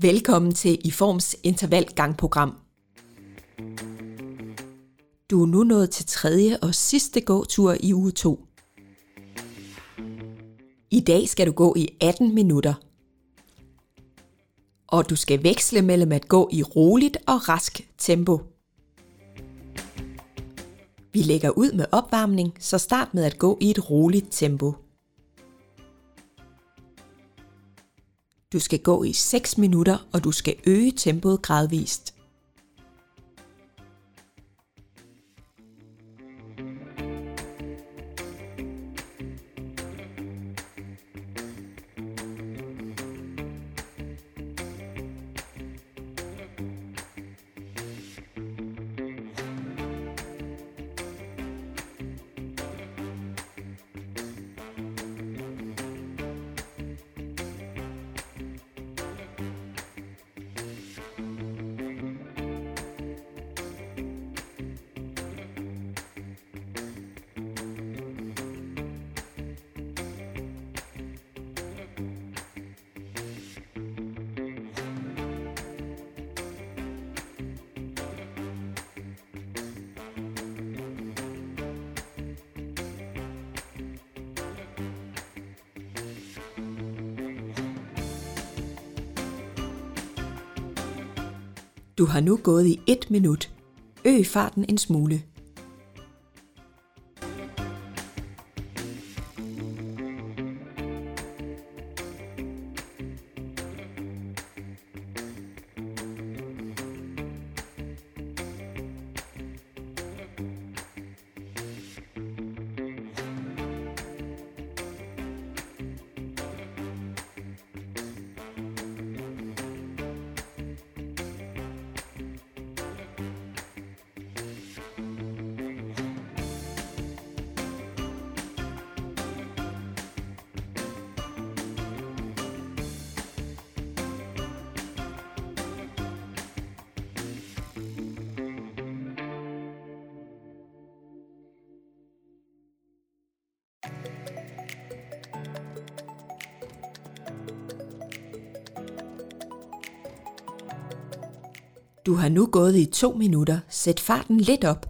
Velkommen til IFORMs intervalgangprogram. Du er nu nået til tredje og sidste gåtur i uge 2. I dag skal du gå i 18 minutter. Og du skal veksle mellem at gå i roligt og rask tempo. Vi lægger ud med opvarmning, så start med at gå i et roligt tempo. Du skal gå i 6 minutter, og du skal øge tempoet gradvist. Du har nu gået i 1 minut. Øg farten en smule. Du har nu gået i 2 minutter. Sæt farten lidt op.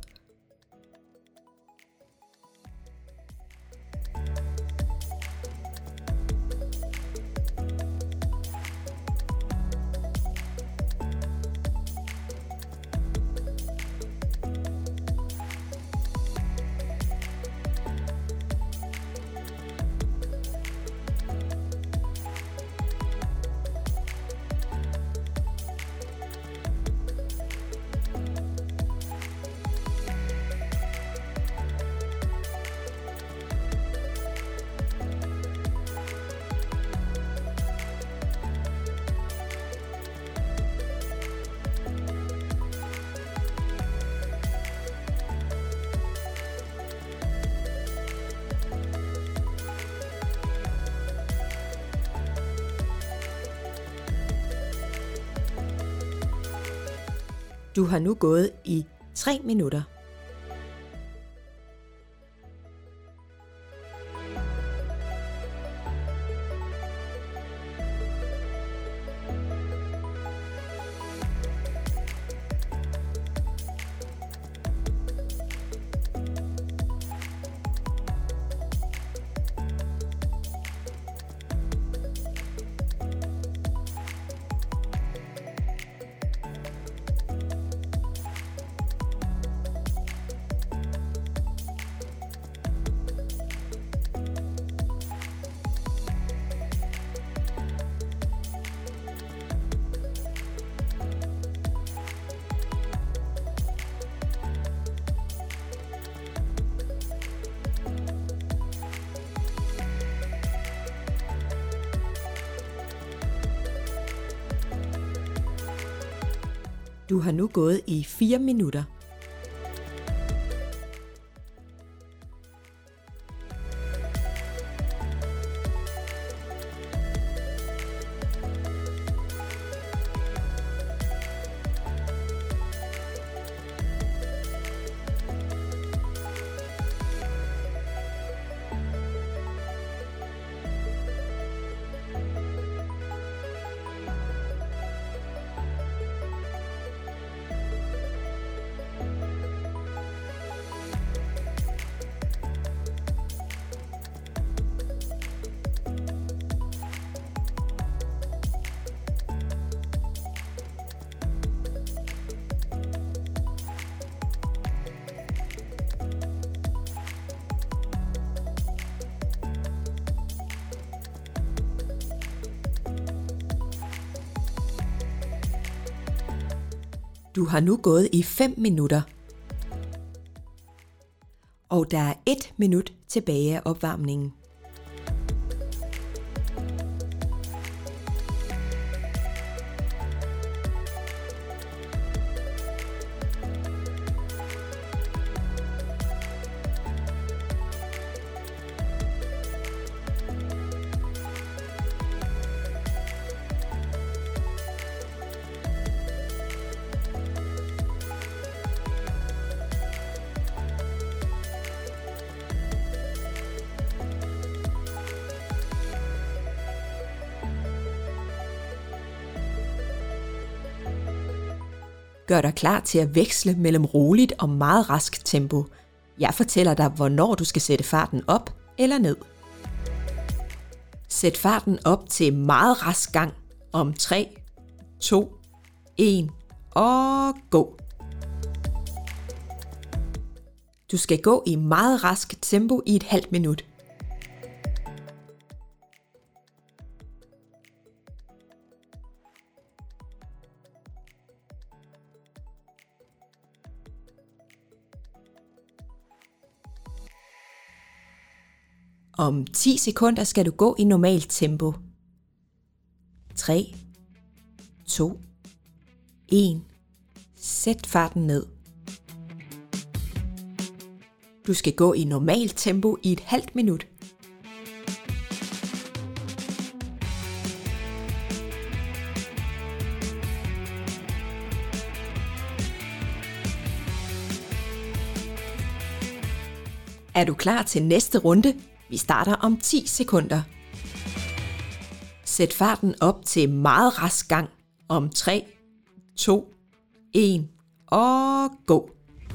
Du har nu gået i 3 minutter. Du har nu gået i 4 minutter. Du har nu gået i 5 minutter. Og der er 1 minut tilbage af opvarmningen. Gør dig klar til at veksle mellem roligt og meget rask tempo. Jeg fortæller dig, hvornår du skal sætte farten op eller ned. Sæt farten op til meget rask gang om 3, 2, 1 og gå. Du skal gå i meget rask tempo i et halvt minut. Om 10 sekunder skal du gå i normalt tempo. 3, 2, 1. Sæt farten ned. Du skal gå i normalt tempo i et halvt minut. Er du klar til næste runde? Vi starter om 10 sekunder. Sæt farten op til meget rask gang om 3, 2, 1 og gå.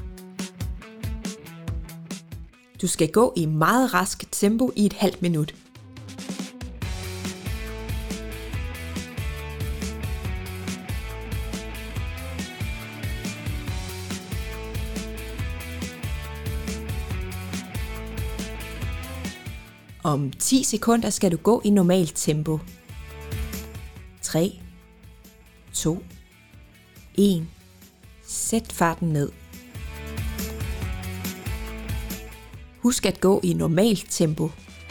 Du skal gå i meget rask tempo i et halvt minut. Om 10 sekunder skal du gå i normalt tempo. 3, 2, 1. Sæt farten ned. Husk at gå i normalt tempo.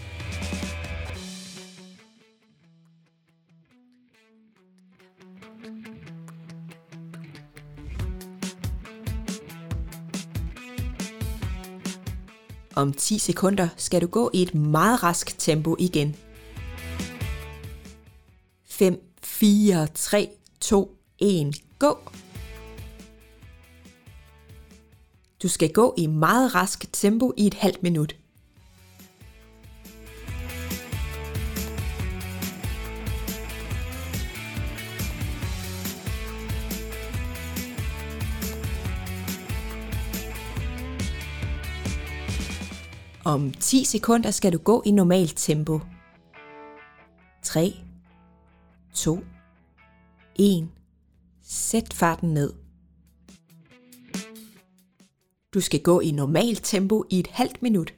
Om 10 sekunder skal du gå i et meget rask tempo igen. 5, 4, 3, 2, 1, gå! Du skal gå i meget rask tempo i et halvt minut. Om 10 sekunder skal du gå i normalt tempo. 3, 2, 1. Sæt farten ned. Du skal gå i normalt tempo i et halvt minut.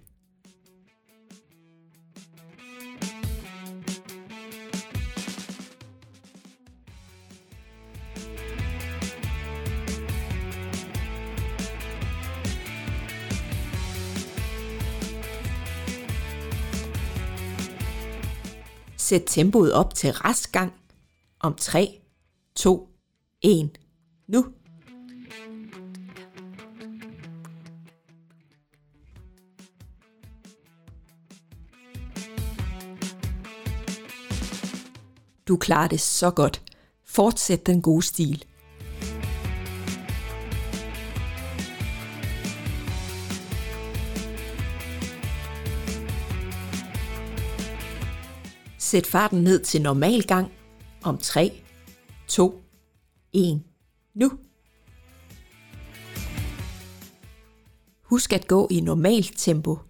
Sæt tempoet op til rask gang om 3, 2, 1, nu! Du klarer det så godt. Fortsæt den gode stil. Sæt farten ned til normal gang om 3, 2, 1, nu! Husk at gå i normalt tempo.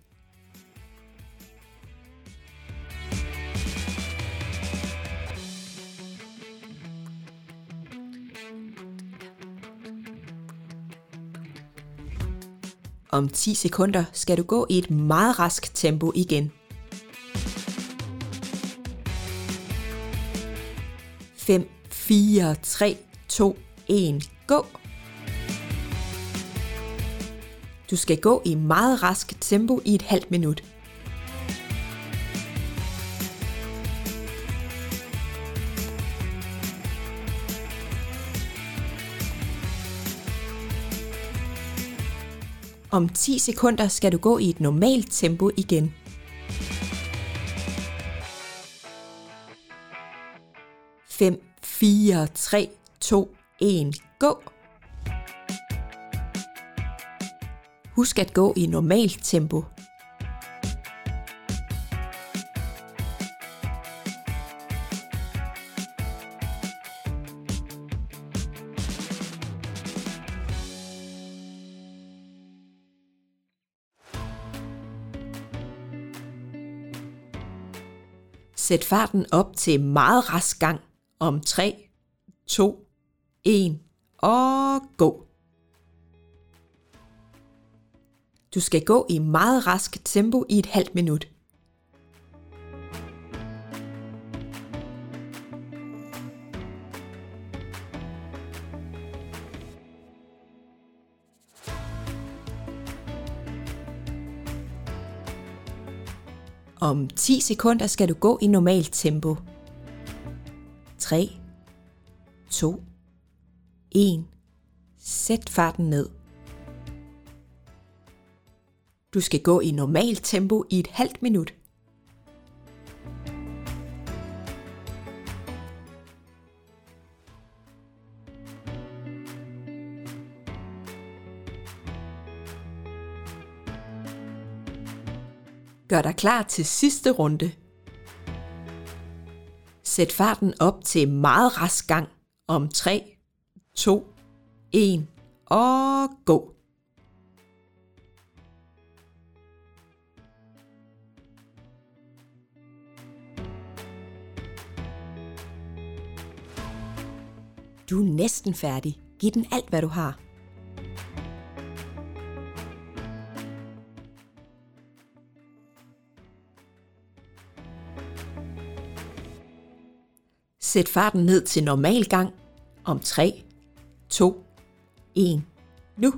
Om 10 sekunder skal du gå i et meget rask tempo igen. 5, 4, 3, 2, 1, gå! Du skal gå i meget rask tempo i et halvt minut. Om 10 sekunder skal du gå i et normalt tempo igen. 5, 4, 3, 2, 1, gå! Husk at gå i normalt tempo. Sæt farten op til meget rask gang om 3, 2, 1 og gå. Du skal gå i meget rask tempo i et halvt minut. Om 10 sekunder skal du gå i normalt tempo. 3, 2, 1. Sæt farten ned. Du skal gå i normalt tempo i et halvt minut. Gør dig klar til sidste runde. Sæt farten op til meget rask gang om 3, 2, 1 og gå. Du er næsten færdig. Giv den alt, hvad du har. Sæt farten ned til normal gang om 3, 2, 1, nu.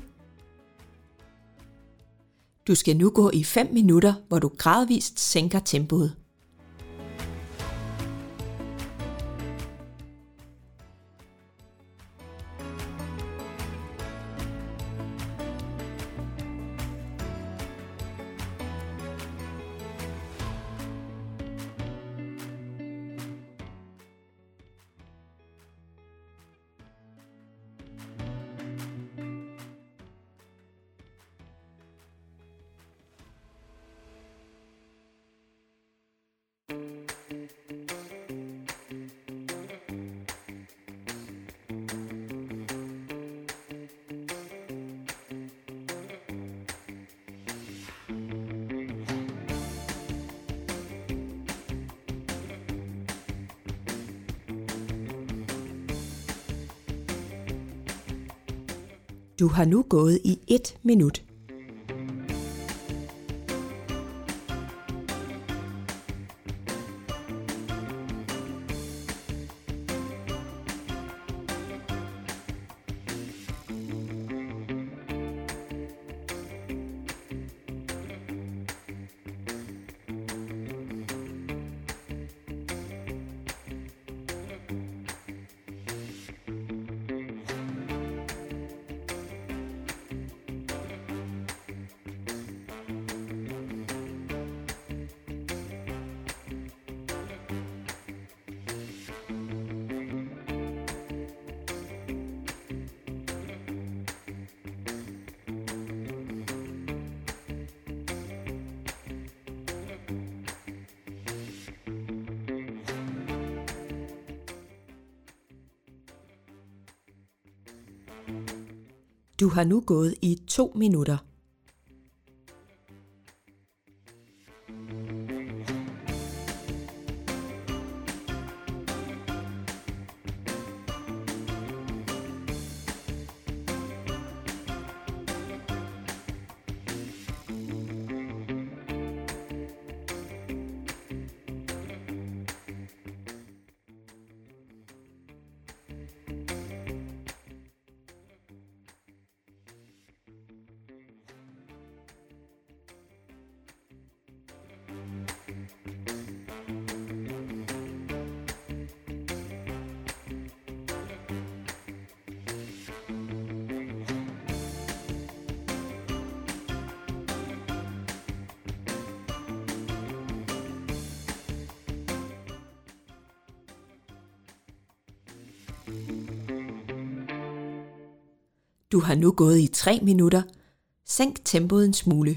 Du skal nu gå i 5 minutter, hvor du gradvist sænker tempoet. Du har nu gået i 1 minut. Du har nu gået i 2 minutter. Du har nu gået i 3 minutter. Sænk tempoet en smule.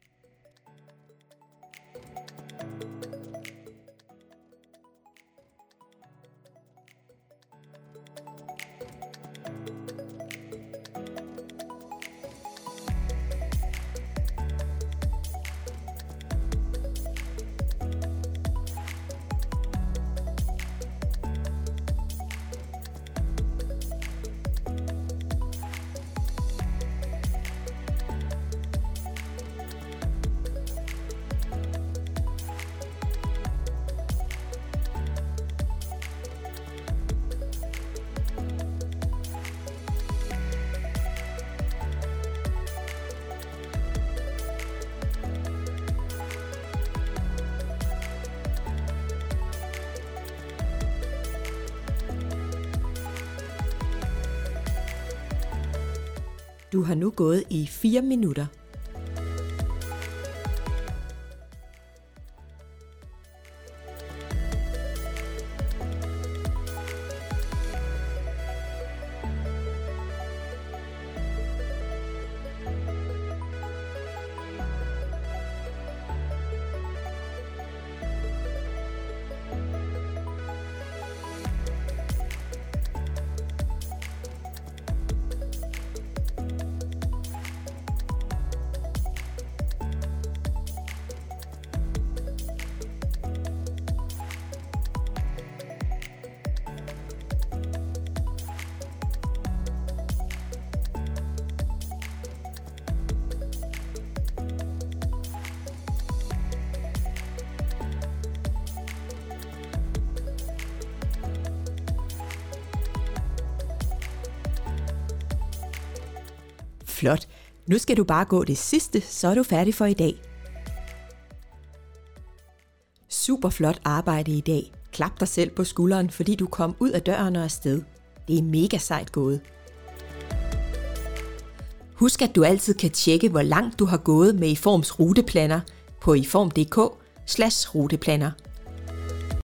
Du har nu gået i 4 minutter. Flot. Nu skal du bare gå det sidste, så er du færdig for i dag. Super flot arbejde i dag. Klap dig selv på skulderen, fordi du kom ud af døren og afsted. Det er mega sejt gået. Husk, at du altid kan tjekke, hvor langt du har gået med iForms ruteplaner på iform.dk/ruteplaner.